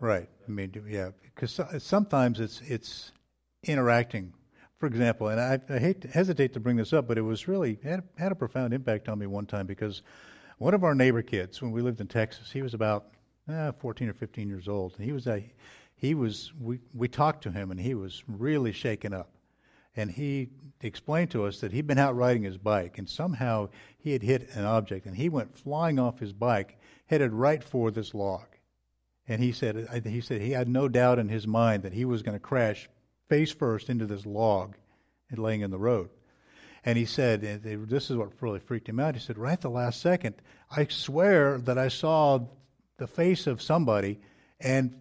Right. I mean, yeah, because sometimes it's interacting. For example, and I hesitate to bring this up, but it was really had a profound impact on me one time because one of our neighbor kids, when we lived in Texas, he was about 14 or 15 years old, and we talked to him, and he was really shaken up, and he explained to us that he'd been out riding his bike, and somehow he had hit an object, and he went flying off his bike, headed right for this log. And he said he had no doubt in his mind that he was going to crash face first into this log and laying in the road. And he said, and this is what really freaked him out. He said, right at the last second, I swear that I saw the face of somebody, and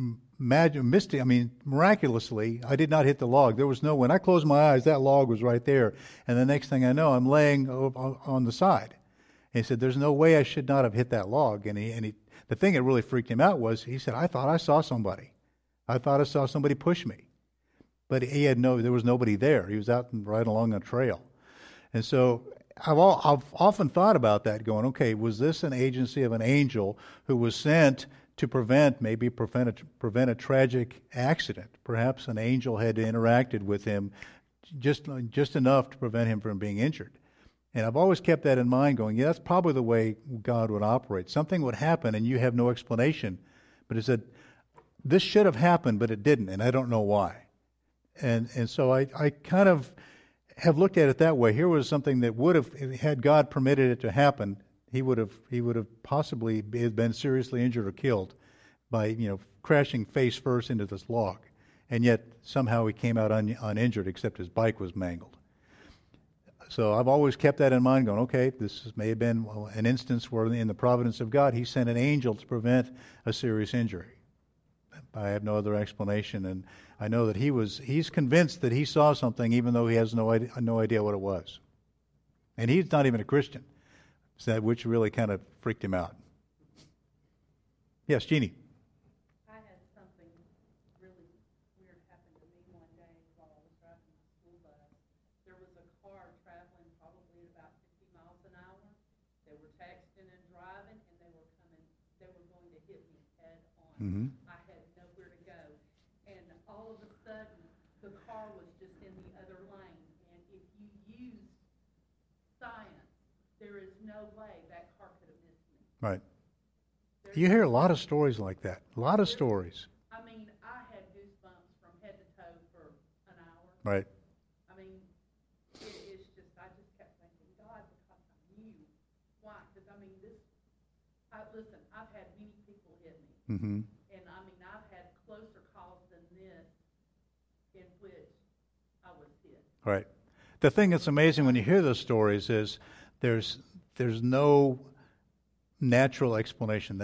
miraculously, I did not hit the log. There was no. When I closed my eyes, that log was right there. And the next thing I know, I'm laying on the side. And he said, there's no way I should not have hit that log. And the thing that really freaked him out was, he said, I thought I saw somebody. I thought I saw somebody push me. But there was nobody there. He was out and right along a trail. And so I've often thought about that, going, okay, was this an agency of an angel who was sent to prevent a tragic accident? Perhaps an angel had interacted with him just enough to prevent him from being injured. And I've always kept that in mind, going, yeah, that's probably the way God would operate. Something would happen and you have no explanation. But it said, this should have happened, but it didn't, and I don't know why. And so I kind of have looked at it that way. Here was something that would have, had God permitted it to happen, he would have possibly been seriously injured or killed by crashing face first into this log. And yet somehow he came out uninjured, except his bike was mangled. So I've always kept that in mind, going, okay, this may have been an instance where in the providence of God, he sent an angel to prevent a serious injury. I have no other explanation, and I know that he's convinced that he saw something, even though he has no idea what it was. And he's not even a Christian, which really kind of freaked him out. Yes, Jeannie. I had something really weird happen to me one day while I was driving the school bus. There was a car traveling probably at about 50 miles an hour. They were texting and driving, and they were going to hit me head on. Mm-hmm. I had nowhere to go. And all of a sudden, the car was just in the other lane. And if you use science, there is no way that car could have missed me. Right. You hear a lot of stories like that. A lot of stories. I mean, I had goosebumps from head to toe for an hour. Right. I mean, it's just, I just kept thinking, God, because I knew why. Because, I mean, listen, I've had many people hit me. Mm-hmm. And, I mean, I've had closer calls than this in which I was hit. Right. The thing that's amazing when you hear those stories is there's no natural explanation.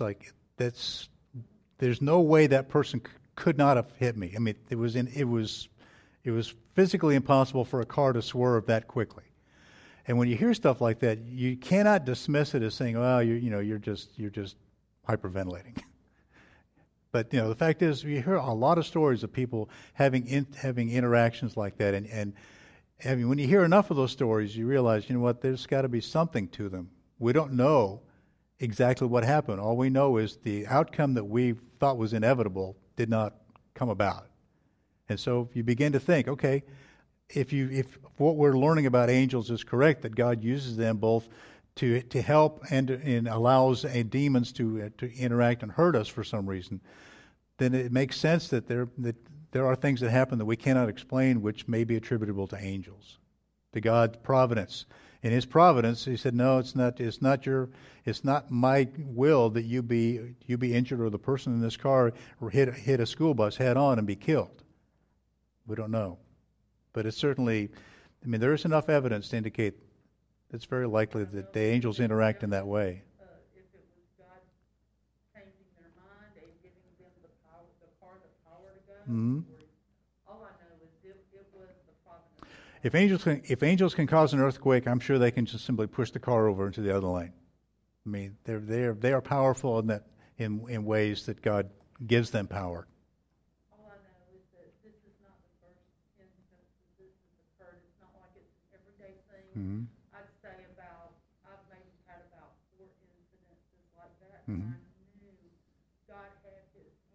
There's no way that person could not have hit me. I mean, it was physically impossible for a car to swerve that quickly. And when you hear stuff like that, you cannot dismiss it as saying, "Well, you're just hyperventilating." But the fact is, you hear a lot of stories of people having interactions like that, and when you hear enough of those stories, you realize, there's got to be something to them. We don't know exactly what happened. All we know is the outcome that we thought was inevitable did not come about. And so you begin to think, okay, if what we're learning about angels is correct, that God uses them both to help and allows demons to interact and hurt us for some reason, then it makes sense that there are things that happen that we cannot explain, which may be attributable to angels, to God's providence. In His providence, He said, "No, it's not my will that you be injured, or the person in this car hit a school bus head on and be killed." We don't know, but it's certainly, there is enough evidence to indicate it's very likely that the angels interact in that way. If it was God changing their mind and giving them the power to go, Mm-hmm. all I know is it was the providence. If angels can cause an earthquake, I'm sure they can just simply push the car over into the other lane. They are powerful in ways that God gives them power. All I know is that this is not the first instance that this has occurred. It's not like it's an everyday thing. Mm-hmm. I'd say I've maybe had about 4 incidences like that. Mm-hmm. And I knew God had His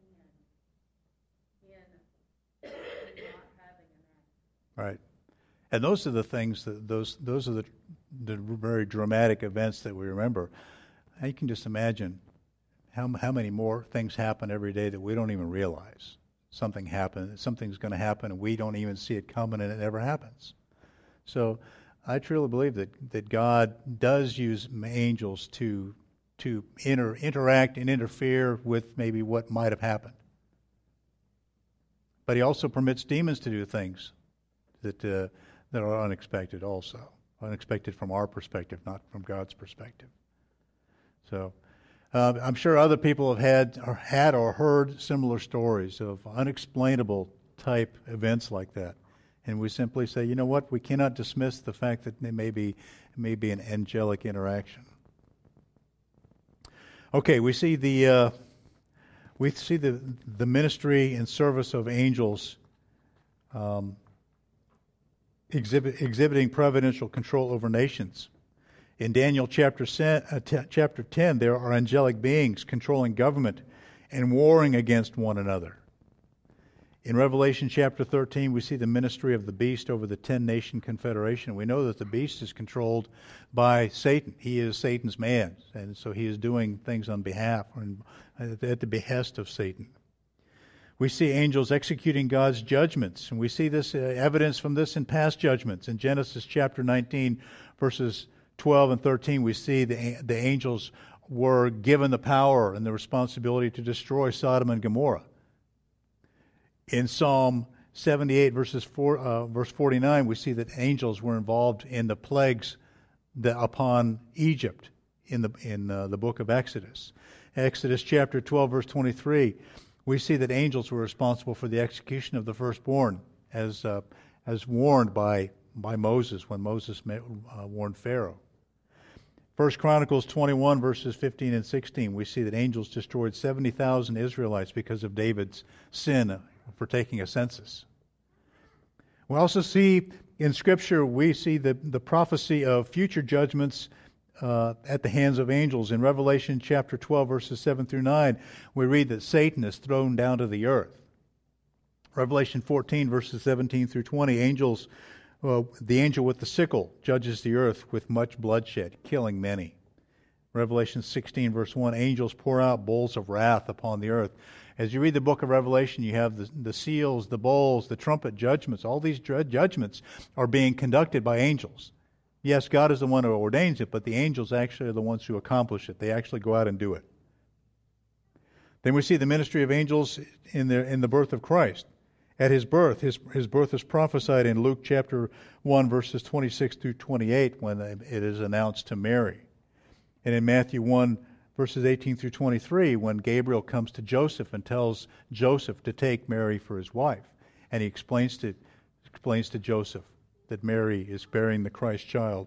in not having an act. Right. And those are the things that those are the very dramatic events that we remember. And you can just imagine how many more things happen every day that we don't even realize. Something's going to happen, and we don't even see it coming, and it never happens. So I truly believe that God does use angels to interact and interfere with maybe what might have happened. But He also permits demons to do things that are unexpected also. Unexpected from our perspective, not from God's perspective. So I'm sure other people have had or heard similar stories of unexplainable type events like that. And we simply say, you know what, we cannot dismiss the fact that it may be an angelic interaction. Okay, we see the ministry and service of angels exhibiting providential control over nations. In Daniel chapter 10, there are angelic beings controlling government and warring against one another. In Revelation chapter 13, we see the ministry of the beast over the 10-nation confederation. We know that the beast is controlled by Satan. He is Satan's man, and so he is doing things on behalf and at the behest of Satan. We see angels executing God's judgments, and we see this evidence from this in past judgments. In Genesis chapter 19, verses 12 and 13, we see the angels were given the power and the responsibility to destroy Sodom and Gomorrah. In Psalm 78, verse 49, we see that angels were involved in the plagues upon Egypt in the book of Exodus. Exodus chapter 12, verse 23, we see that angels were responsible for the execution of the firstborn, as warned by Moses when Moses warned Pharaoh. 1 Chronicles 21, verses 15 and 16, we see that angels destroyed 70,000 Israelites because of David's sin for taking a census. We also see in Scripture, we see the prophecy of future judgments at the hands of angels. In Revelation chapter 12, verses 7 through 9, we read that Satan is thrown down to the earth. Revelation 14, verses 17 through 20, the angel with the sickle judges the earth with much bloodshed, killing many. Revelation 16, verse 1, angels pour out bowls of wrath upon the earth. As you read the book of Revelation, you have the seals, the bowls, the trumpet judgments. All these judgments are being conducted by angels. Yes, God is the one who ordains it, but the angels actually are the ones who accomplish it. They actually go out and do it. Then we see the ministry of angels in the birth of Christ. At his birth, his birth is prophesied in Luke chapter 1, verses 26 through 28, when it is announced to Mary. And in Matthew 1, verses 18 through 23, when Gabriel comes to Joseph and tells Joseph to take Mary for his wife. And he explains to Joseph that Mary is bearing the Christ child.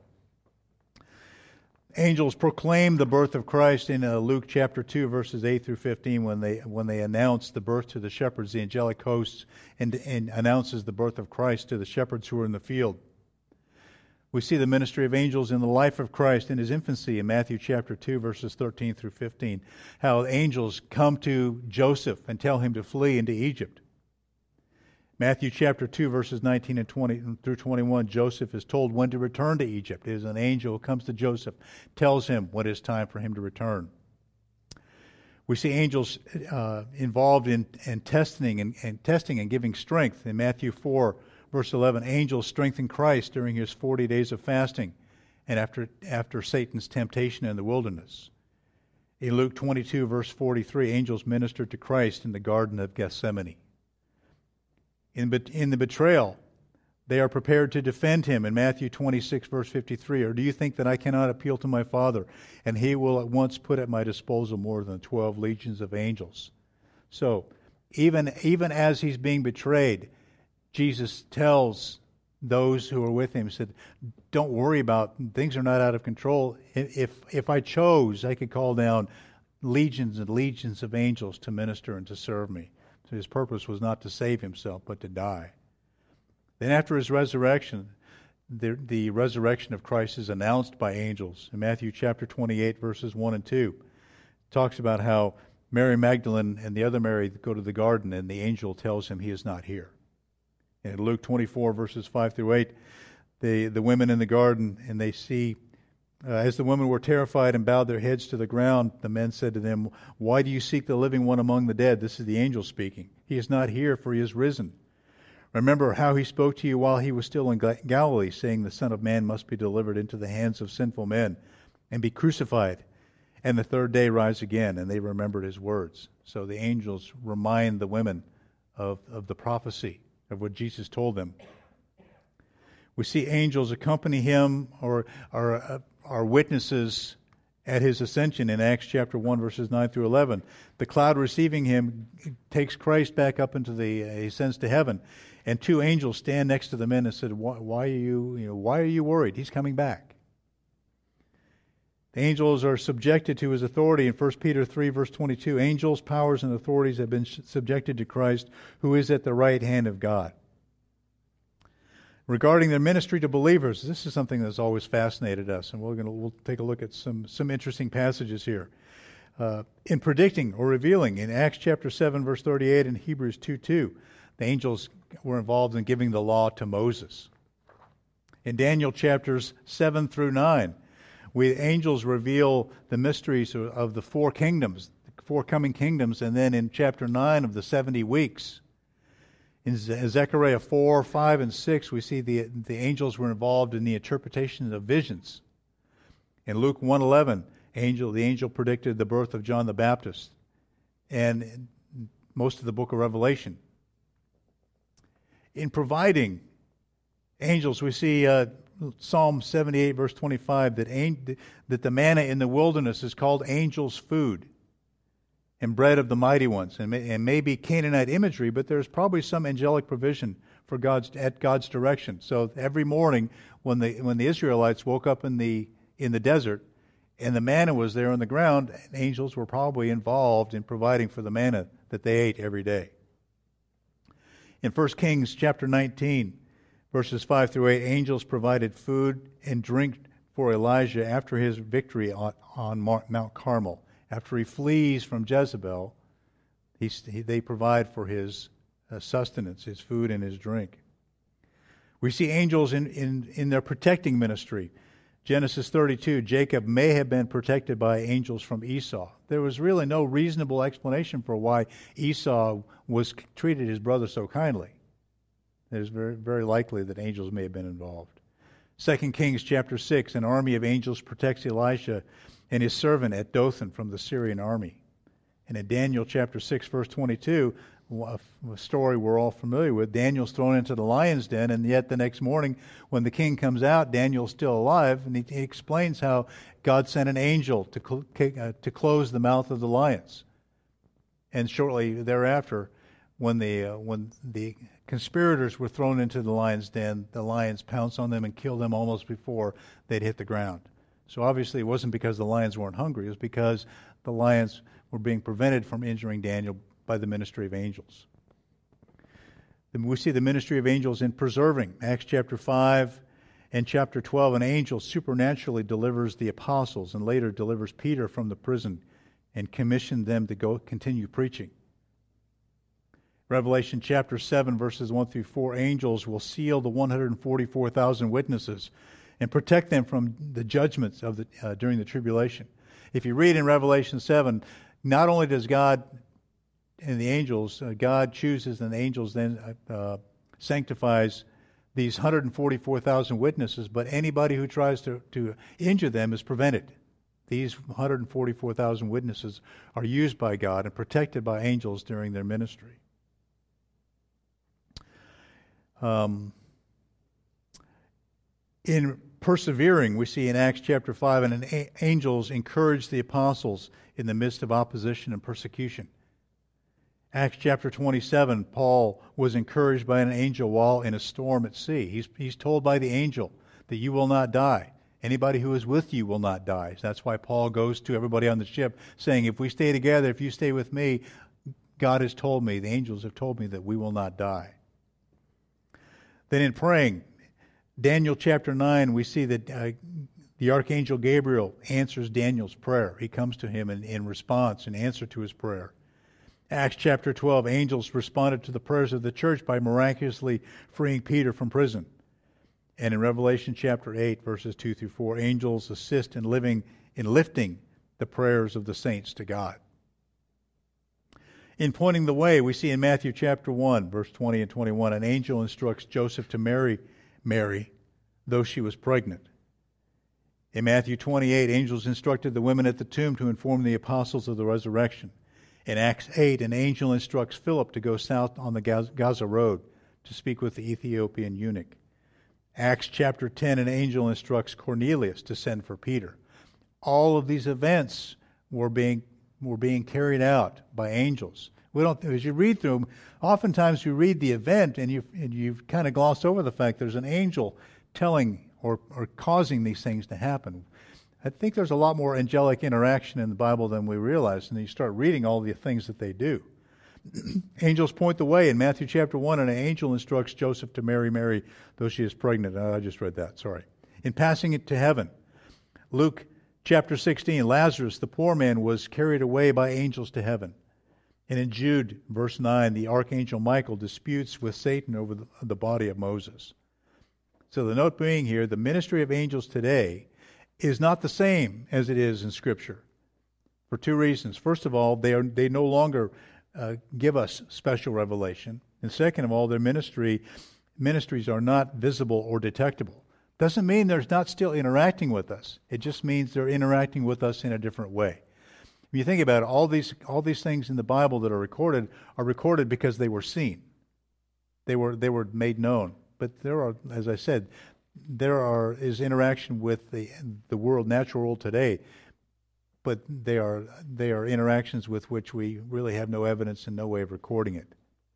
Angels proclaim the birth of Christ in Luke chapter 2, verses 8 through 15, when they announce the birth to the shepherds, the angelic hosts, and announces the birth of Christ to the shepherds who are in the field. We see the ministry of angels in the life of Christ in his infancy in Matthew chapter 2, verses 13 through 15, how angels come to Joseph and tell him to flee into Egypt. Matthew chapter 2, verses 19 and 20 through 21, Joseph is told when to return to Egypt. It is an angel who comes to Joseph, tells him when it is time for him to return. We see angels involved in testing and giving strength. In Matthew 4, verse 11, angels strengthen Christ during his 40 days of fasting and after Satan's temptation in the wilderness. In Luke 22, verse 43, angels ministered to Christ in the Garden of Gethsemane. In the betrayal, they are prepared to defend him in Matthew 26, verse 53. Or do you think that I cannot appeal to my Father, and he will at once put at my disposal more than 12 legions of angels? So, even as he's being betrayed, Jesus tells those who are with him, said, don't worry about, things are not out of control. If I chose, I could call down legions and legions of angels to minister and to serve me. So his purpose was not to save himself, but to die. Then after his resurrection, the resurrection of Christ is announced by angels. In Matthew chapter 28, verses 1 and 2, it talks about how Mary Magdalene and the other Mary go to the garden, and the angel tells him he is not here. In Luke 24, verses 5 through 8, the women in the garden, and they see, as the women were terrified and bowed their heads to the ground, the men said to them, "Why do you seek the living one among the dead?" This is the angel speaking. "He is not here, for he is risen. Remember how he spoke to you while he was still in Galilee, saying the Son of Man must be delivered into the hands of sinful men and be crucified, and the third day rise again." And they remembered his words. So the angels remind the women of the prophecy, of what Jesus told them. We see angels accompany him or are witnesses at his ascension in Acts chapter 1, verses 9 through 11. The cloud receiving him takes Christ back up into he ascends to heaven. And two angels stand next to the men and said, why are you worried? He's coming back. The angels are subjected to his authority in 1 Peter 3, verse 22. Angels, powers, and authorities have been subjected to Christ, who is at the right hand of God. Regarding their ministry to believers, this is something that's always fascinated us, and we'll take a look at some interesting passages here. In predicting or revealing, in Acts chapter 7, verse 38, and Hebrews 2:2, the angels were involved in giving the law to Moses. In Daniel chapters 7 through 9, angels reveal the mysteries of the four kingdoms, the four coming kingdoms, and then in chapter 9 of the 70 weeks. In Zechariah 4, 5, and 6, we see the angels were involved in the interpretation of visions. In Luke 1:11, the angel predicted the birth of John the Baptist, and most of the book of Revelation. In providing angels, we see Psalm 78, verse 25, that the manna in the wilderness is called angels' food and bread of the mighty ones, and maybe Canaanite imagery, but there's probably some angelic provision for at God's direction. So every morning, when the Israelites woke up in the desert, and the manna was there on the ground, angels were probably involved in providing for the manna that they ate every day. In 1 Kings chapter 19, verses 5 through 8, angels provided food and drink for Elijah after his victory on Mount Carmel. After he flees from Jezebel, they provide for his sustenance, his food and his drink. We see angels in their protecting ministry. Genesis 32, Jacob may have been protected by angels from Esau. There was really no reasonable explanation for why Esau treated his brother so kindly. It is very, very likely that angels may have been involved. 2 Kings chapter 6, an army of angels protects Elisha and his servant at Dothan from the Syrian army. And in Daniel chapter 6, verse 22, a story we're all familiar with, Daniel's thrown into the lion's den, and yet the next morning when the king comes out, Daniel's still alive, and he explains how God sent an angel to close the mouth of the lions. And shortly thereafter, when the conspirators were thrown into the lion's den, the lions pounced on them and killed them almost before they'd hit the ground. So obviously it wasn't because the lions weren't hungry, it was because the lions were being prevented from injuring Daniel by the ministry of angels. Then we see the ministry of angels in preserving. Acts chapter 5 and chapter 12, an angel supernaturally delivers the apostles and later delivers Peter from the prison and commissioned them to go continue preaching. Revelation chapter 7, verses 1 through 4, angels will seal the 144,000 witnesses and protect them from the judgments of during the tribulation. If you read in Revelation 7, not only does God and the angels, God chooses and the angels then sanctifies these 144,000 witnesses, but anybody who tries to injure them is prevented. These 144,000 witnesses are used by God and protected by angels during their ministry. In persevering, we see in Acts chapter 5, and angels encourage the apostles in the midst of opposition and persecution. Acts chapter 27, Paul was encouraged by an angel while in a storm at sea. He's told by the angel that you will not die. Anybody who is with you will not die. That's why Paul goes to everybody on the ship saying, if we stay together, if you stay with me, God has told me, the angels have told me that we will not die. Then in praying, Daniel chapter 9, we see that The archangel Gabriel answers Daniel's prayer. He comes to him in response, in answer to his prayer. Acts chapter 12, angels responded to the prayers of the church by miraculously freeing Peter from prison. And in Revelation chapter 8, verses 2 through 4, angels assist in lifting the prayers of the saints to God. In pointing the way, we see in Matthew chapter 1, verse 20 and 21, an angel instructs Joseph to marry Mary, though she was pregnant. In Matthew 28, angels instructed the women at the tomb to inform the apostles of the resurrection. In Acts 8, an angel instructs Philip to go south on the Gaza Road to speak with the Ethiopian eunuch. Acts chapter 10, an angel instructs Cornelius to send for Peter. All of these events were being carried out by angels. As you read through them, oftentimes you read the event and you've kind of glossed over the fact there's an angel telling or causing these things to happen. I think there's a lot more angelic interaction in the Bible than we realize, and you start reading all the things that they do. Angels point the way. In Matthew chapter 1, an angel instructs Joseph to marry Mary, though she is pregnant. I just read that, sorry. In passing it to heaven, Luke chapter 16, Lazarus, the poor man, was carried away by angels to heaven. And in Jude, verse 9, the archangel Michael disputes with Satan over the body of Moses. So the note being here, the ministry of angels today is not the same as it is in Scripture for two reasons. First of all, they no longer give us special revelation. And second of all, their ministries are not visible or detectable. Doesn't mean they're not still interacting with us. It just means they're interacting with us in a different way. When you think about it, all these things in the Bible that are recorded because they were seen. They were made known. But there are, as I said, is interaction with the world, natural world today. But they are interactions with which we really have no evidence and no way of recording it.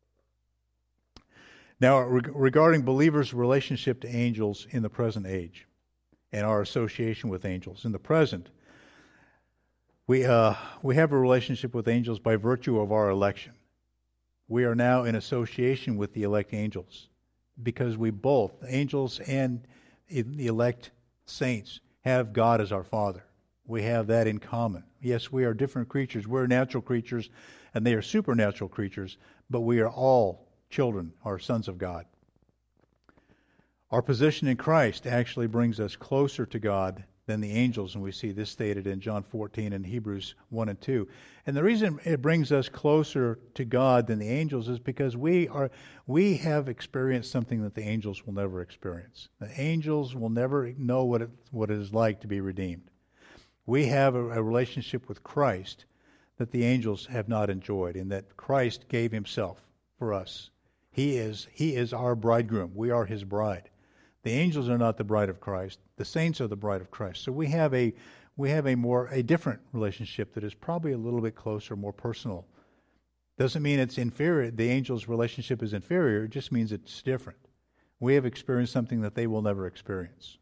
Now, regarding believers' relationship to angels in the present age and our association with angels. In the present, we have a relationship with angels by virtue of our election. We are now in association with the elect angels because we both, angels and the elect saints, have God as our Father. We have that in common. Yes, we are different creatures. We're natural creatures, and they are supernatural creatures, but we are all children, or sons of God. Our position in Christ actually brings us closer to God than the angels, and we see this stated in John 14 and Hebrews 1 and 2. And the reason it brings us closer to God than the angels is because we have experienced something that the angels will never experience. The angels will never know what it is like to be redeemed. We have a relationship with Christ that the angels have not enjoyed, in that Christ gave himself for us. He is our bridegroom. We are his bride. The angels are not the bride of Christ. The saints are the bride of Christ. So we have a different relationship that is probably a little bit closer, more personal. Doesn't mean it's inferior. The angels' relationship is inferior. It just means it's different. We have experienced something that they will never experience.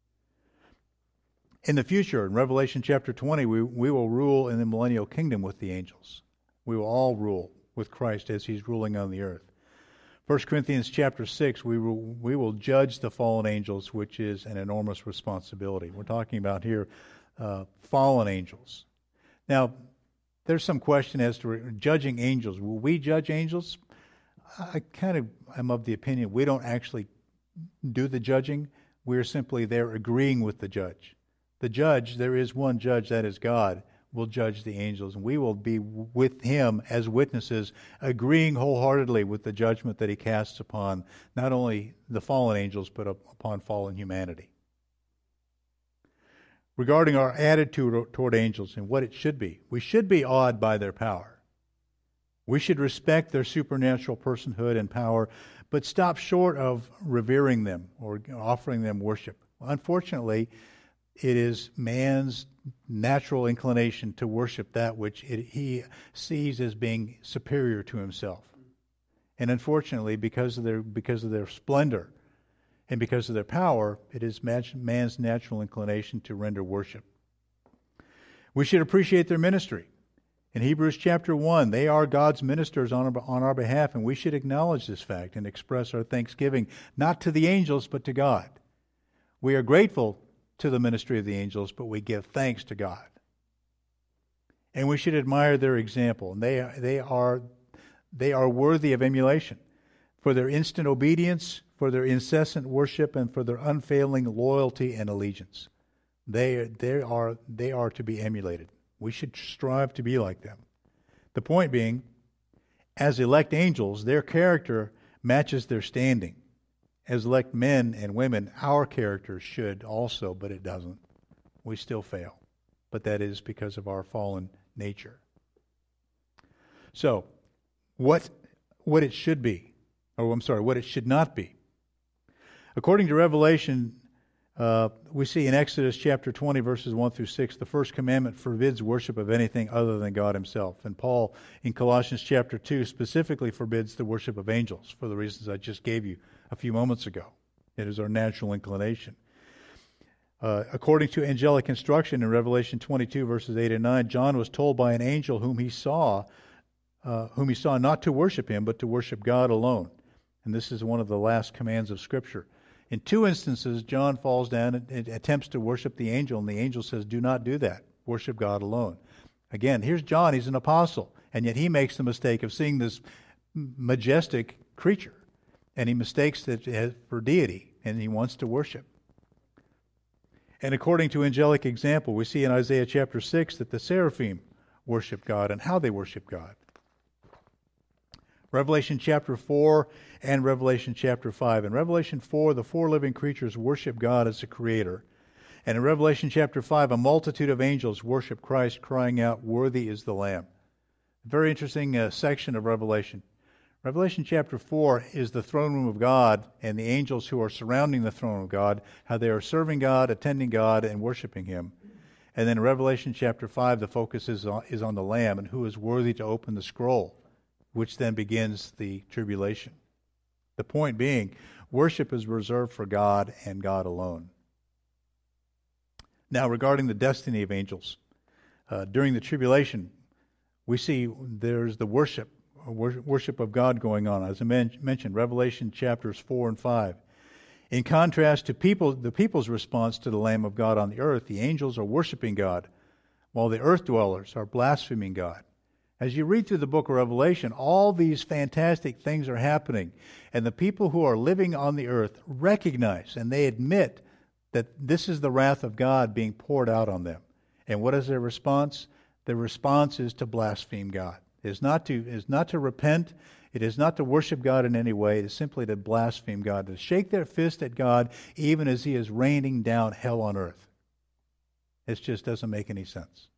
In the future, in Revelation chapter 20, we will rule in the millennial kingdom with the angels. We will all rule with Christ as he's ruling on the earth. 1 Corinthians chapter 6, we will judge the fallen angels, which is an enormous responsibility. We're talking about here fallen angels. Now, there's some question as to judging angels. Will we judge angels? I kind of am of the opinion we don't actually do the judging. We're simply there agreeing with the judge. The judge, there is one judge, that is God, will judge the angels, and we will be with him as witnesses, agreeing wholeheartedly with the judgment that he casts upon not only the fallen angels, but upon fallen humanity. Regarding our attitude toward angels and what it should be, we should be awed by their power. We should respect their supernatural personhood and power, but stop short of revering them or offering them worship. Unfortunately, it is man's natural inclination to worship that which he sees as being superior to himself. And unfortunately, because of their splendor and because of their power, it is man's natural inclination to render worship. We should appreciate their ministry. In Hebrews chapter 1, they are God's ministers on our behalf, and we should acknowledge this fact and express our thanksgiving, not to the angels, but to God. We are grateful to the ministry of the angels, but we give thanks to God. And we should admire their example. And they are worthy of emulation for their instant obedience, for their incessant worship, and for their unfailing loyalty and allegiance. They are to be emulated. We should strive to be like them. The point being, as elect angels, their character matches their standing. As elect men and women, our character should also, but it doesn't. We still fail. But that is because of our fallen nature. So, what it should be, what it should not be. According to Revelation, we see in Exodus chapter 20, verses 1 through 6, the first commandment forbids worship of anything other than God himself. And Paul, in Colossians chapter 2, specifically forbids the worship of angels for the reasons I just gave you a few moments ago. It is our natural inclination. According to angelic instruction in Revelation 22, verses 8 and 9, John was told by an angel whom he saw not to worship him, but to worship God alone. And this is one of the last commands of Scripture. In two instances, John falls down and attempts to worship the angel, and the angel says, do not do that. Worship God alone. Again, here's John. He's an apostle, and yet he makes the mistake of seeing this majestic creature, and he mistakes it for deity, and he wants to worship. And according to angelic example, we see in Isaiah chapter 6 that the seraphim worship God and how they worship God. Revelation chapter 4 and Revelation chapter 5. In Revelation 4, the four living creatures worship God as the Creator. And in Revelation chapter 5, a multitude of angels worship Christ, crying out, "Worthy is the Lamb." A very interesting section of Revelation. Revelation chapter 4 is the throne room of God and the angels who are surrounding the throne of God, how they are serving God, attending God, and worshiping Him. And then in Revelation chapter 5, the focus is on the Lamb and who is worthy to open the scroll, which then begins the tribulation. The point being, worship is reserved for God and God alone. Now, regarding the destiny of angels, during the tribulation, we see there's the worship of God going on. As I mentioned, Revelation chapters 4 and 5. In contrast to the people's response to the Lamb of God on the earth, the angels are worshiping God, while the earth dwellers are blaspheming God. As you read through the book of Revelation, all these fantastic things are happening, and the people who are living on the earth recognize and they admit that this is the wrath of God being poured out on them. And what is their response? Their response is to blaspheme God. It is not to repent. It is not to worship God in any way. It is simply to blaspheme God, to shake their fist at God even as He is raining down hell on earth. It just doesn't make any sense.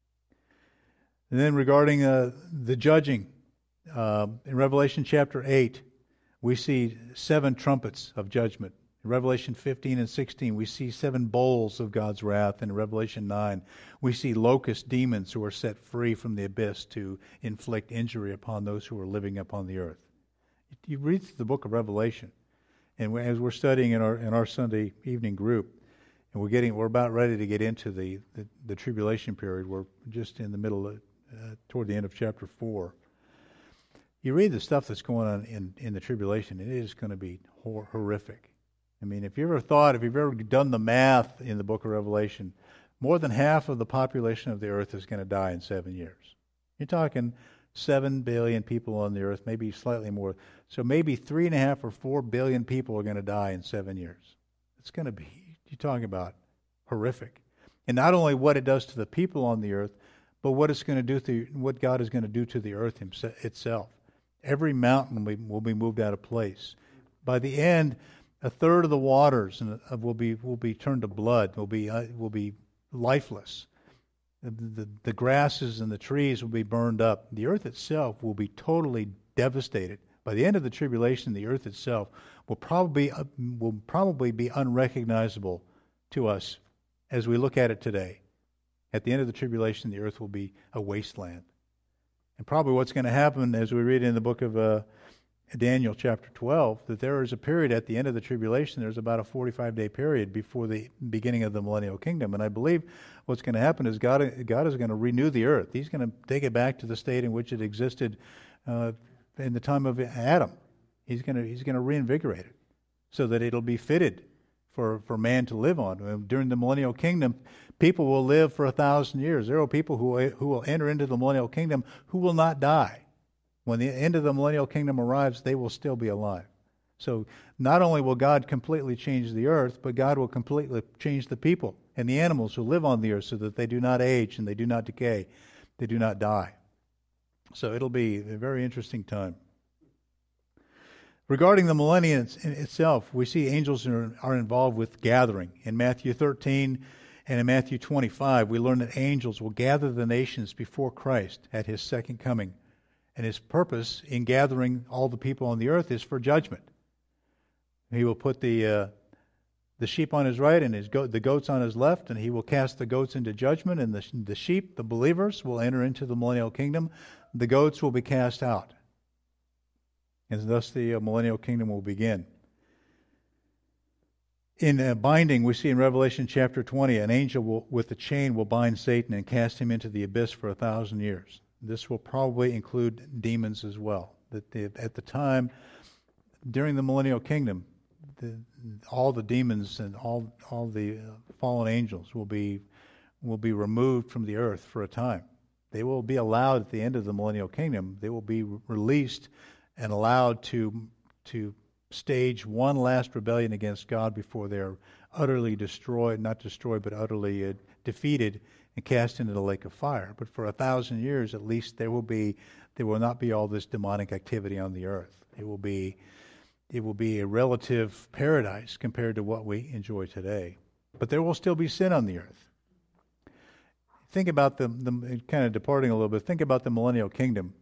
And then regarding the judging, in Revelation chapter 8, we see 7 trumpets of judgment. In Revelation 15 and 16, we see 7 bowls of God's wrath. In Revelation 9, we see locust demons who are set free from the abyss to inflict injury upon those who are living upon the earth. You read through the book of Revelation, and as we're studying in our Sunday evening group, and we're about ready to get into the tribulation period. We're just in the middle toward the end of chapter 4. You read the stuff that's going on in the tribulation, and it is going to be horrific. I mean, if you've ever done the math in the book of Revelation, more than half of the population of the earth is going to die in 7 years. You're talking 7 billion people on the earth, maybe slightly more. So maybe 3.5 or 4 billion people are going to die in 7 years. It's going to be, you're talking about horrific. And not only what it does to the people on the earth, but what it's going to do what God is going to do to the earth itself. Every mountain will be moved out of place. By the end, a third of the waters will be turned to blood. Will be lifeless. The grasses and the trees will be burned up. The earth itself will be totally devastated. By the end of the tribulation, the earth itself will probably be unrecognizable to us as we look at it today. At the end of the tribulation, the earth will be a wasteland. And probably what's going to happen, as we read in the book of Daniel chapter 12, that there is a period at the end of the tribulation, there's about a 45-day period before the beginning of the millennial kingdom. And I believe what's going to happen is God is going to renew the earth. He's going to take it back to the state in which it existed in the time of Adam. He's going to reinvigorate it so that it'll be fitted for man to live on. During the millennial kingdom, people will live for 1,000 years. There are people who will enter into the millennial kingdom who will not die. When the end of the millennial kingdom arrives, they will still be alive. So not only will God completely change the earth, but God will completely change the people and the animals who live on the earth so that they do not age and they do not decay, they do not die. So it'll be a very interesting time. Regarding the millennium itself, we see angels are involved with gathering. In Matthew 13 and in Matthew 25, we learn that angels will gather the nations before Christ at his second coming. And his purpose in gathering all the people on the earth is for judgment. He will put the sheep on his right and the goats on his left, and he will cast the goats into judgment, and the sheep, the believers, will enter into the millennial kingdom. The goats will be cast out. And thus the millennial kingdom will begin. In binding, we see in Revelation chapter 20, an angel with a chain will bind Satan and cast him into the abyss for 1,000 years. This will probably include demons as well. At the time, during the millennial kingdom, all the demons and all the fallen angels will be removed from the earth for a time. They will be allowed at the end of the millennial kingdom. They will be released and allowed to stage one last rebellion against God before they're utterly destroyed, not destroyed, but utterly defeated and cast into the lake of fire. But for 1,000 years at least, there will not be all this demonic activity on the earth. It will be a relative paradise compared to what we enjoy today. But there will still be sin on the earth. Think about the kind of departing a little bit, think about the millennial kingdom.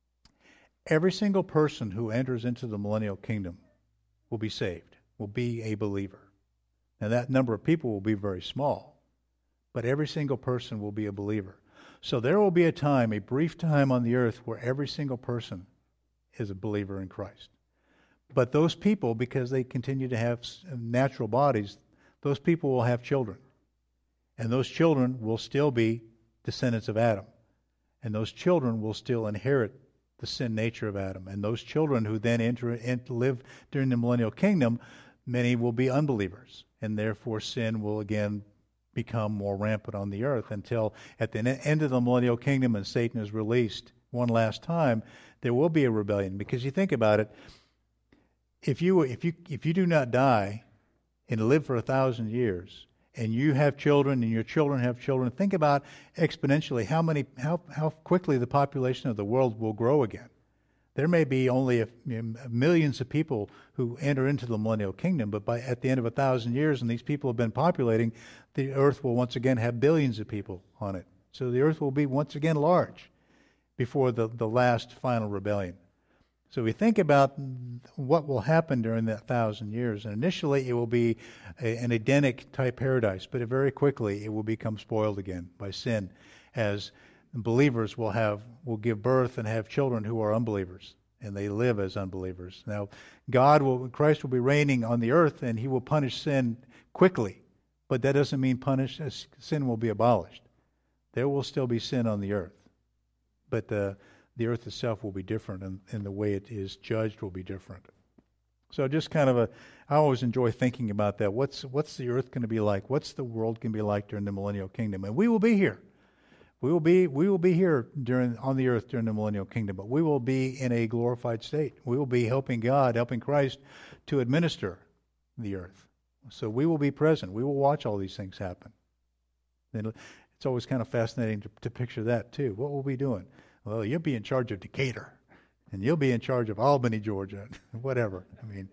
Every single person who enters into the millennial kingdom will be saved, will be a believer. Now that number of people will be very small, but every single person will be a believer. So there will be a brief time on the earth where every single person is a believer in Christ. But those people, because they continue to have natural bodies, those people will have children. And those children will still be descendants of Adam. And those children will still inherit the sin nature of Adam. And those children who then enter and live during the millennial kingdom, many will be unbelievers. And therefore sin will again become more rampant on the earth until at the end of the millennial kingdom and Satan is released one last time, there will be a rebellion. Because you think about it, if you do not die and live for 1,000 years, and you have children and your children have children, think about exponentially how quickly the population of the world will grow again. There may be only millions of people who enter into the millennial kingdom, but at the end of 1,000 years, and these people have been populating, the earth will once again have billions of people on it. So the earth will be once again large before the last final rebellion. So we think about what will happen during that 1,000 years. And initially it will be an Edenic type paradise, but very quickly it will become spoiled again by sin, as believers will give birth and have children who are unbelievers, and they live as unbelievers. Now, Christ will be reigning on the earth, and he will punish sin quickly, but that doesn't mean sin will be abolished. There will still be sin on the earth, but the earth itself will be different, and the way it is judged will be different. So just kind of I always enjoy thinking about that. What's the earth going to be like? What's the world going to be like during the millennial kingdom? And we will be here. We will be here on the earth during the millennial kingdom, but we will be in a glorified state. We will be helping Christ to administer the earth. So we will be present. We will watch all these things happen. And it's always kind of fascinating to picture that too. What will we be doing? Well, you'll be in charge of Decatur, and you'll be in charge of Albany, Georgia, whatever. I mean,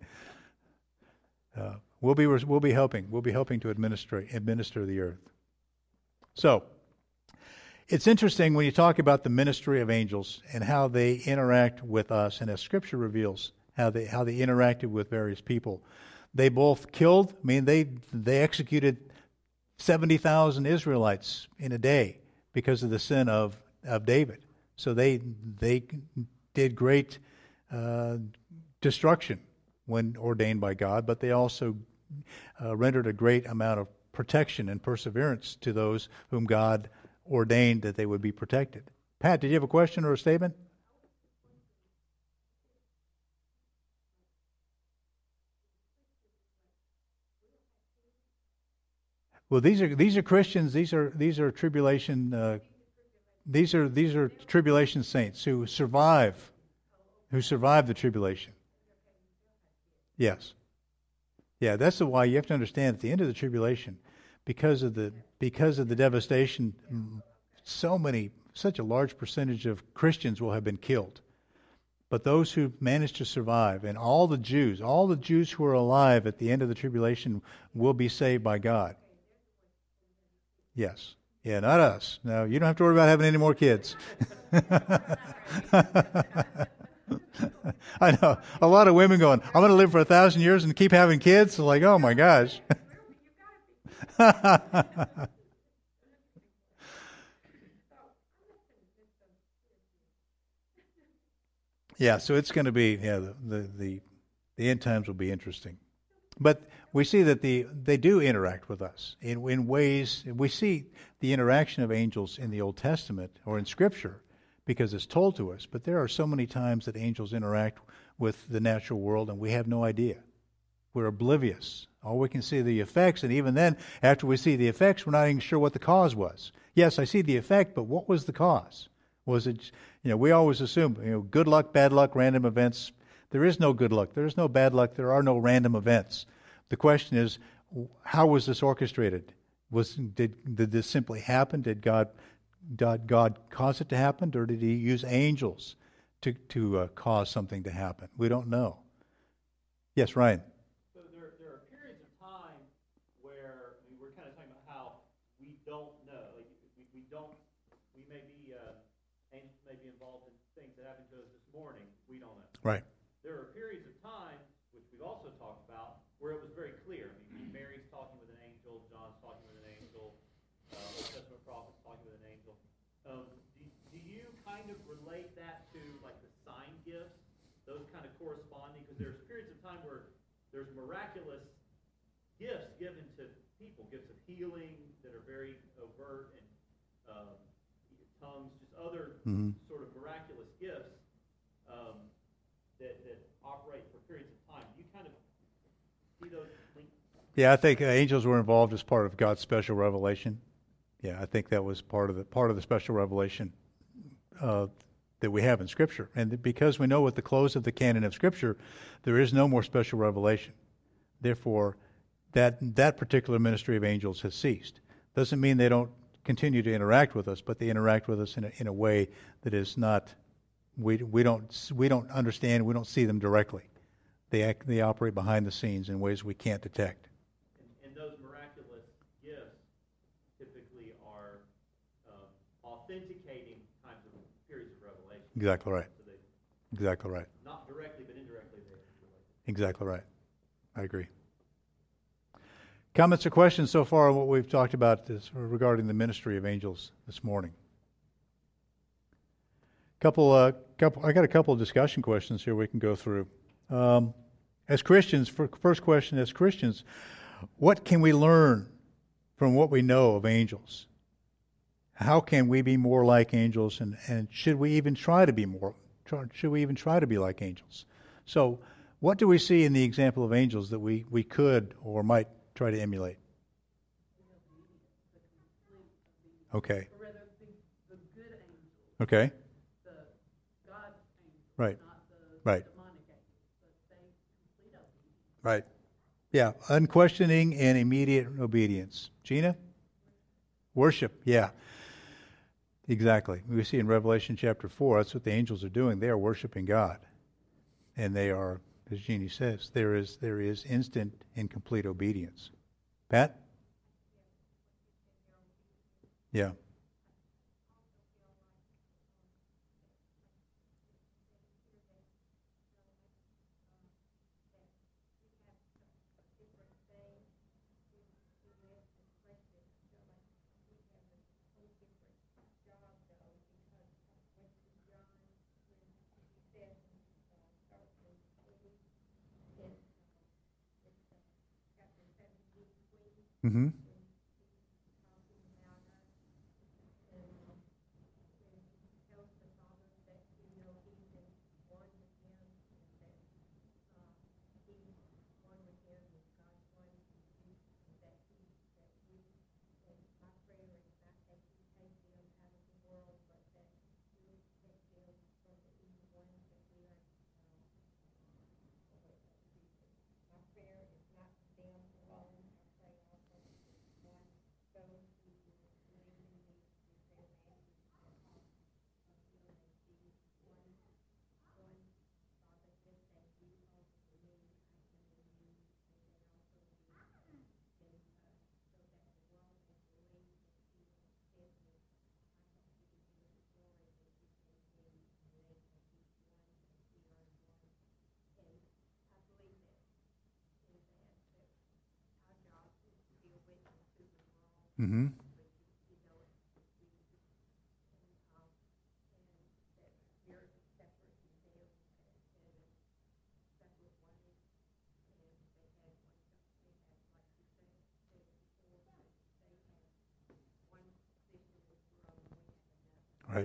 we'll be helping to administer the earth. So it's interesting when you talk about the ministry of angels and how they interact with us, and as Scripture reveals how they interacted with various people. They both killed. I mean, they executed 70,000 Israelites in a day because of the sin of David. So they did great destruction when ordained by God, but they also rendered a great amount of protection and perseverance to those whom God ordained that they would be protected. Pat, did you have a question or a statement? Well, these are Christians. These are tribulation. These are tribulation saints who survive the tribulation. Yes. Yeah, that's why you have to understand at the end of the tribulation, because of the devastation, such a large percentage of Christians will have been killed. But those who manage to survive, and all the Jews who are alive at the end of the tribulation will be saved by God. Yes. Yeah, not us. No, you don't have to worry about having any more kids. I know. A lot of women going, I'm going to live for 1,000 years and keep having kids. It's like, oh my gosh. Yeah, so it's going to be, the end times will be interesting. But we see that they do interact with us in ways. We see the interaction of angels in the Old Testament or in Scripture because it's told to us. But there are so many times that angels interact with the natural world and we have no idea. We're oblivious. All we can see are the effects, and even then, after we see the effects, we're not even sure what the cause was. Yes, I see the effect, but what was the cause? Was it, we always assume, good luck, bad luck, random events. There is no good luck. There is no bad luck. There are no random events. The question is, how was this orchestrated? Did this simply happen? Did God cause it to happen, or did He use angels to cause something to happen? We don't know. Yes, Ryan. So there are periods of time where we're kind of talking about how we don't know. Like we may be angels may be involved in things that happened to us this morning. We don't know. Right. There are periods of time, which we've also talked about, where it was very clear. I mean, Mary's talking with an angel, John's talking with an angel, Old Testament prophets talking with an angel. Do you kind of relate that to like the sign gifts, those kind of corresponding? Because there's periods of time where there's miraculous gifts given to people, gifts of healing that are very overt, and tongues, just other sort of miraculous gifts that operate for periods of time. Do you kind of see those links? Yeah, I think angels were involved as part of God's special revelation. Yeah, I think that was part of the special revelation that we have in Scripture. And because we know at the close of the canon of Scripture, there is no more special revelation. Therefore, that particular ministry of angels has ceased. Doesn't mean they don't continue to interact with us, but they interact with us in a way that is not. We don't understand. We don't see them directly. They operate behind the scenes in ways we can't detect. And those miraculous gifts typically are authenticating kinds of periods of revelation. Exactly right. So Exactly right. Not directly, but indirectly they relate. Exactly right. I agree. Comments or questions so far on what we've talked about regarding the ministry of angels this morning? I got a couple of discussion questions here we can go through. As Christians, first question, as Christians, what can we learn from what we know of angels? How can we be more like angels, and should we even try to be like angels? So, what do we see in the example of angels that we could or might try to emulate? Okay. Or rather, the good angels. Okay. The God's angels. Right. Not the Right. demonic angels. But they complete obedience. Right. Yeah. Unquestioning and immediate obedience. Gina? Worship. Yeah. Exactly. We see in Revelation chapter 4, that's what the angels are doing. They are worshiping God. And they are, as Jeannie says, there is instant and complete obedience. Pat? Yeah. Mm-hmm. Mm-hmm. Right.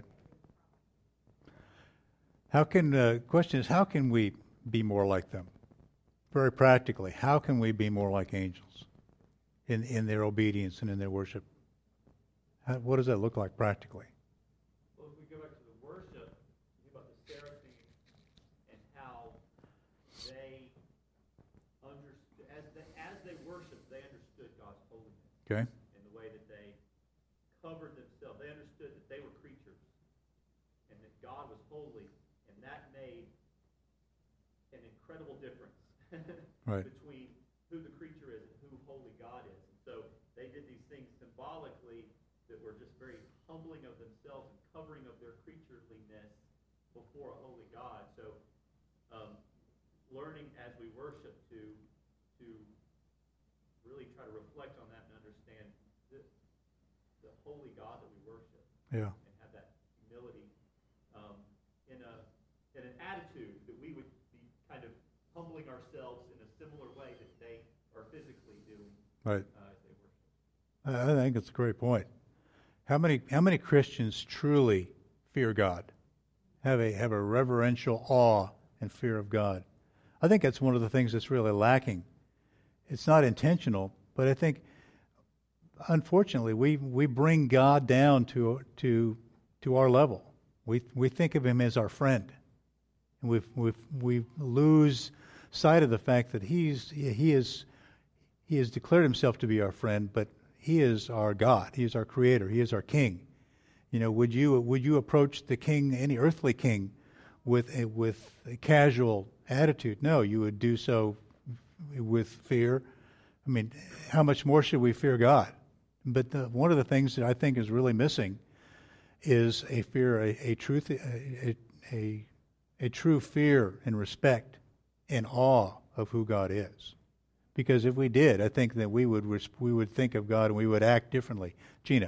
Question is, how can we be more like them? Very practically, how can we be more like angels in their obedience and in their worship? What does that look like practically? Well, if we go back to the worship, think about the seraphim and how they understood, as they worshiped, they understood God's holiness. Okay. In the way that they covered themselves. They understood that they were creatures and that God was holy, and that made an incredible difference Right. between who the creature is and who holy God is. And so they did these things symbolically that were just very humbling of themselves and covering of their creatureliness before a holy God. So learning as we worship to really try to reflect on that and understand the holy God that we worship. Yeah. And have that humility in an attitude that we would be kind of humbling ourselves in a similar way that they are physically doing Right. as they worship. I think it's a great point. How many Christians truly fear God? Have a reverential awe and fear of God? I think that's one of the things that's really lacking. It's not intentional, but I think unfortunately we bring God down to our level. We think of him as our friend. And we lose sight of the fact that he has declared himself to be our friend, but he is our God. He is our creator. He is our king. You know, would you approach the king, any earthly king, with a casual attitude? No, you would do so with fear. I mean, how much more should we fear God? But one of the things that I think is really missing is a fear, a true fear and respect and awe of who God is. Because if we did, I think that we would think of God and we would act differently. Gina.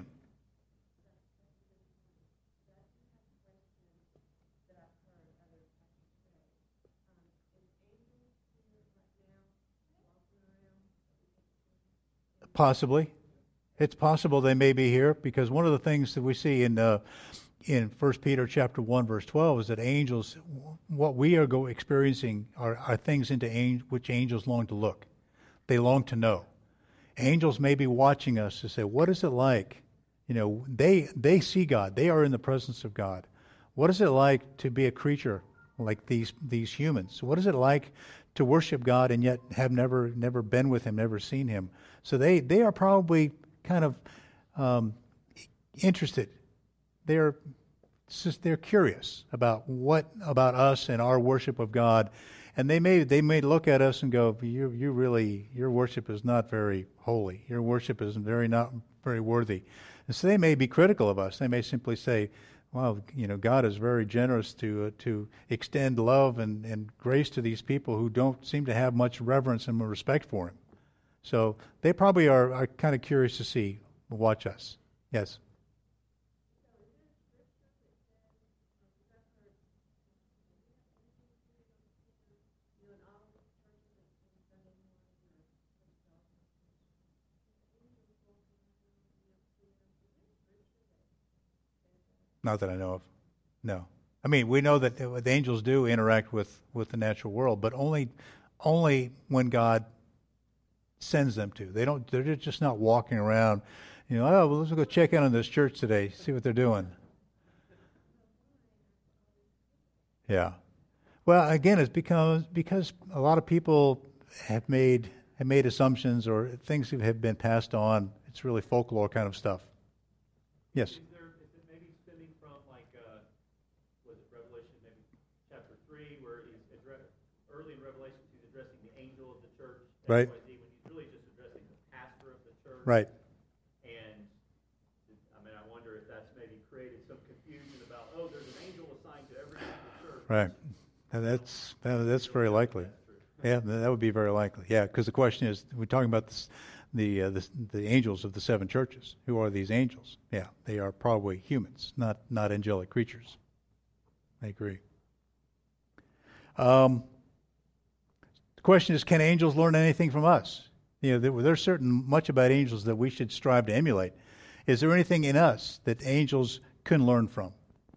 Possibly. It's possible they may be here, because one of the things that we see in 1 Peter chapter 1 verse 12 is that angels, what we are experiencing are things into which angels long to look. They long to know. Angels may be watching us to say, what is it like? You know, they see God. They are in the presence of God. What is it like to be a creature like these humans? What is it like to worship God and yet have never been with him, never seen him? So they are probably kind of interested. They're curious about us and our worship of God, and they may look at us and go, your worship is not very holy. Your worship is not very worthy. And so they may be critical of us. They may simply say, well, you know, God is very generous to extend love and grace to these people who don't seem to have much reverence and respect for him. So they probably are kind of curious to watch us. Yes. Not that I know of. No. I mean, we know that the angels do interact with the natural world, but only when God sends them to. They're just not walking around, you know, oh, well, let's go check in on this church today, see what they're doing. Yeah. Well, again, it's because a lot of people have made assumptions, or things that have been passed on. It's really folklore kind of stuff. Yes. Is it maybe stemming from was it Revelation, maybe chapter 3, where early in Revelation he's addressing the angel of the church, right? When he's really just addressing the pastor of the church, right? And I mean, I wonder if that's maybe created some confusion about, there's an angel assigned to every single church. Right. And that's very likely. Yeah, that would be very likely. Yeah, because the question is, we're talking about the angels of the seven churches. Who are these angels? Yeah, they are probably humans, not angelic creatures. I agree. The question is, can angels learn anything from us? There's certain much about angels that we should strive to emulate. Is there anything in us that angels can learn from?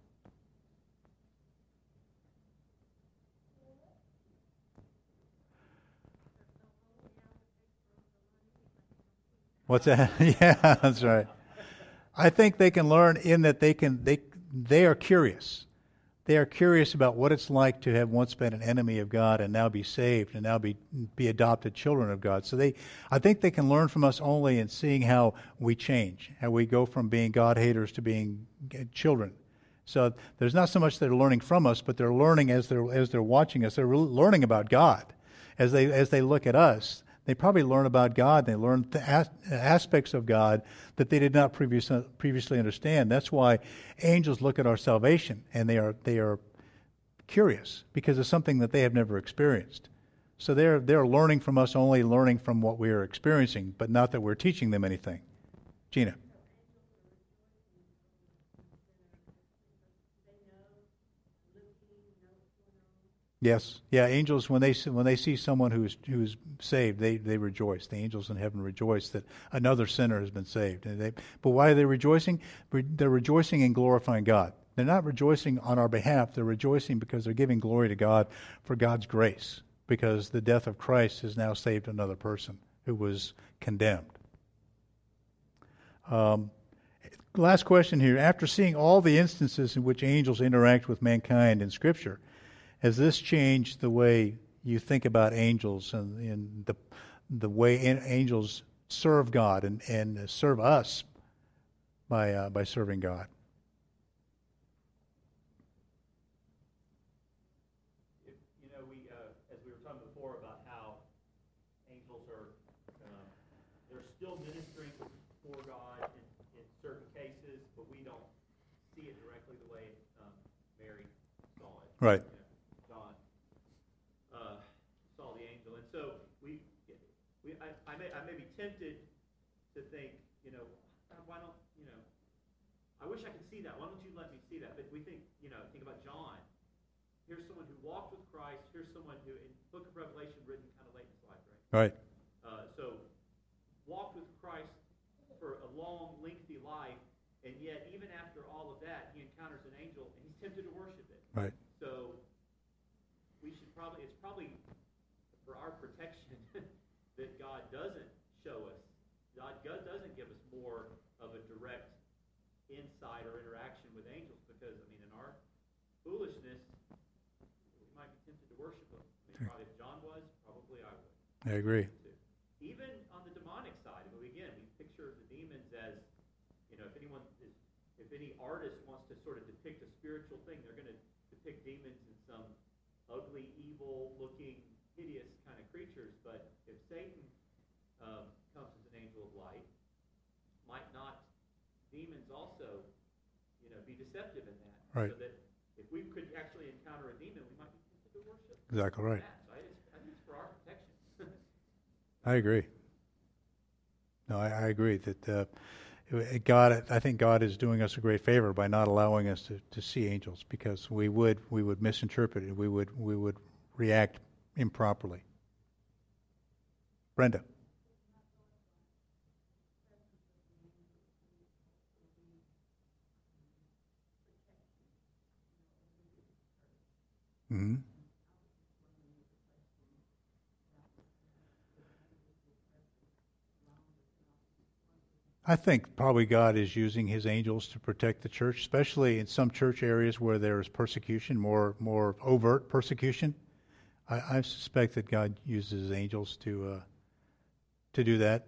What's that? Yeah, that's right. I think they can learn in that they are curious. They are curious about what it's like to have once been an enemy of God and now be saved and now be adopted children of God. So I think they can learn from us only in seeing how we change, how we go from being God haters to being children. So there's not so much they're learning from us, but they're learning as they're watching us. They're learning about God as they look at us. They probably learn about God. They learn aspects of God that they did not previously understand. That's why angels look at our salvation and they are curious because it's something that they have never experienced. So they're learning from us, only learning from what we are experiencing, but not that we're teaching them anything. Gina. Yes, yeah. Angels, when they see someone who's saved, they rejoice. The angels in heaven rejoice that another sinner has been saved. But why are they rejoicing? They're rejoicing in glorifying God. They're not rejoicing on our behalf. They're rejoicing because they're giving glory to God for God's grace. Because the death of Christ has now saved another person who was condemned. Last question here. After seeing all the instances in which angels interact with mankind in Scripture, has this changed the way you think about angels and the way angels serve God and serve us by serving God? As we were talking before about how angels are, they're still ministering for God in certain cases, but we don't see it directly the way Mary saw it. Right. I may be tempted to think, why don't, I wish I could see that. Why don't you let me see that? But we think about John. Here's someone who walked with Christ. Here's someone who, in the book of Revelation, written kind of late in his life, right? Right. So, walked with Christ for a long, lengthy life, and yet, even after all of that, he encounters an angel, and he's tempted to worship it. Right. So, it's probably for our protection that God doesn't show us. God doesn't give us more of a direct insight or interaction with angels because, in our foolishness, we might be tempted to worship them. Probably if John was, probably I would. I agree. Even on the demonic side, again, we picture the demons as, if any artist wants to sort of depict a spiritual thing, they're going to depict demons in some ugly, evil-looking, hideous kind of creatures. But if Satan comes as an angel of light, might not demons also, be deceptive in that? Right. So that if we could actually encounter a demon, we might be tempted to worship. Exactly right. So I think it's for our protection. I agree. No, I agree that God. I think God is doing us a great favor by not allowing us to see angels, because we would misinterpret it. We would react improperly. Brenda. Mm-hmm. I think probably God is using his angels to protect the church, especially in some church areas where there is persecution, more overt persecution. I suspect that God uses his angels to do that.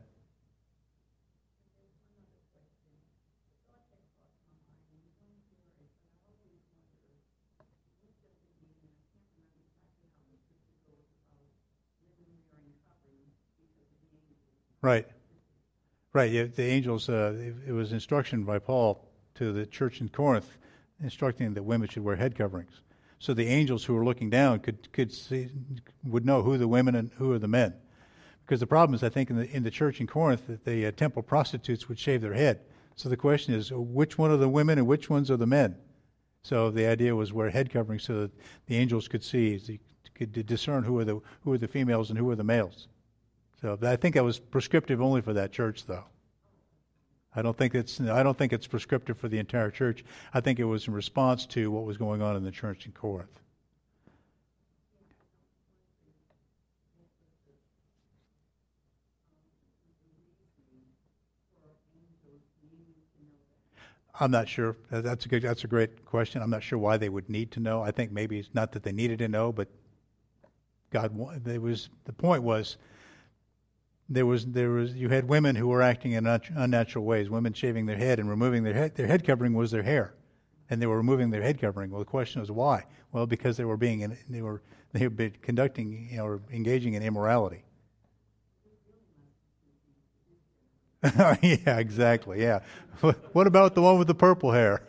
Right. Right. Yeah, the angels, it was instruction by Paul to the church in Corinth, instructing that women should wear head coverings. So the angels who were looking down could see, would know who the women and who are the men. Because the problem is, I think, in the church in Corinth, that the temple prostitutes would shave their head. So the question is, which one are the women and which ones are the men? So the idea was wear head coverings so that the angels could see, so could discern who are the females and who are the males. So I think that was prescriptive only for that church, though. I don't think it's prescriptive for the entire church. I think it was in response to what was going on in the church in Corinth. I'm not sure. That's a great question. I'm not sure why they would need to know. I think maybe it's not that they needed to know, but the point was you had women who were acting in unnatural ways, women shaving their head and removing their head. Their head covering was their hair, and they were removing their head covering. Well, the question was why? Well, because they were conducting or engaging in immorality. Yeah, exactly. Yeah. What about the one with the purple hair?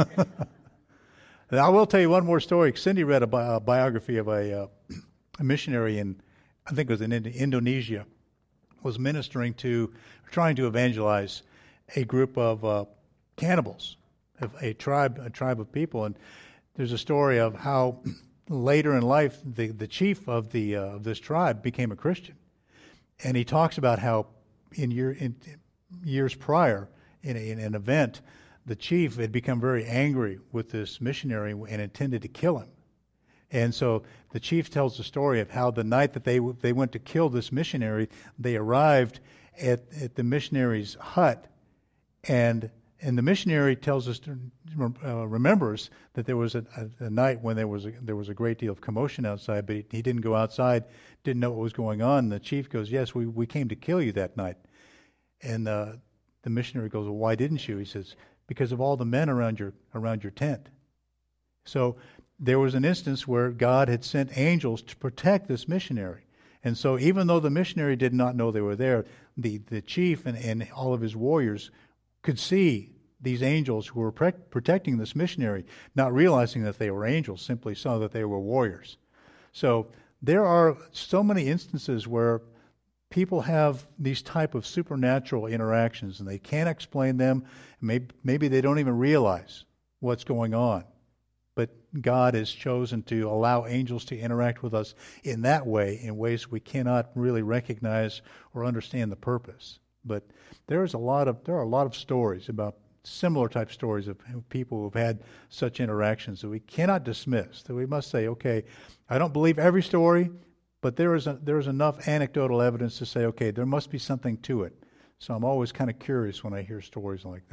I will tell you one more story. Cindy read a biography of a missionary in, I think it was in Indonesia, was trying to evangelize a group of cannibals, a tribe of people. And there's a story of how later in life the chief of this tribe became a Christian, and he talks about how in years prior, in an event, the chief had become very angry with this missionary and intended to kill him. And so the chief tells the story of how the night that they went to kill this missionary, they arrived at the missionary's hut, and the missionary tells us remembers that there was a night when there was a great deal of commotion outside, but he didn't go outside, didn't know what was going on. And the chief goes, "Yes, we came to kill you that night." And the missionary goes, "Well, why didn't you?" He says, "Because of all the men around your tent." So there was an instance where God had sent angels to protect this missionary. And so even though the missionary did not know they were there, the chief and all of his warriors could see these angels who were protecting this missionary, not realizing that they were angels, simply saw that they were warriors. So there are so many instances where people have these type of supernatural interactions, and they can't explain them. Maybe they don't even realize what's going on. But God has chosen to allow angels to interact with us in that way, in ways we cannot really recognize or understand the purpose. But there are a lot of stories about similar type stories of people who've had such interactions that we cannot dismiss. That we must say, okay, I don't believe every story, but there is enough anecdotal evidence to say, okay, there must be something to it. So I'm always kind of curious when I hear stories like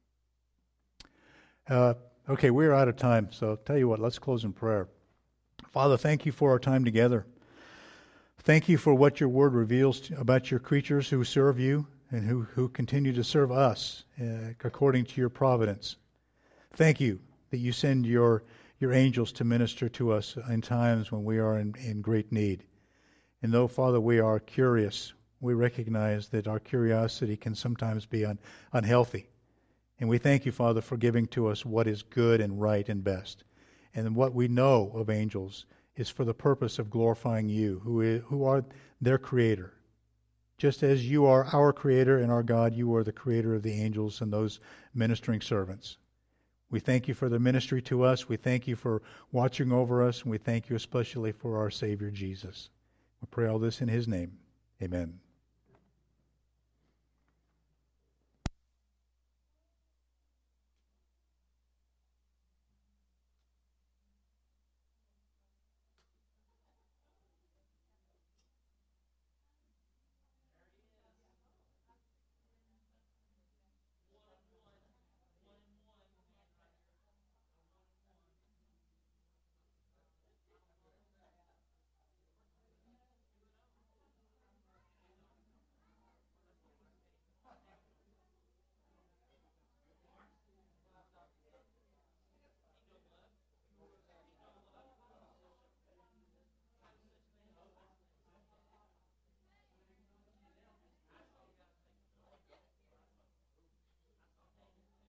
that. Okay, we're out of time, so I'll tell you what, let's close in prayer. Father, thank you for our time together. Thank you for what your word reveals about your creatures who serve you and who continue to serve us according to your providence. Thank you that you send your angels to minister to us in times when we are in great need. And though, Father, we are curious, we recognize that our curiosity can sometimes be unhealthy. And we thank you, Father, for giving to us what is good and right and best. And what we know of angels is for the purpose of glorifying you, who are their creator. Just as you are our creator and our God, you are the creator of the angels and those ministering servants. We thank you for the ministry to us. We thank you for watching over us. And we thank you especially for our Savior, Jesus. We pray all this in his name. Amen.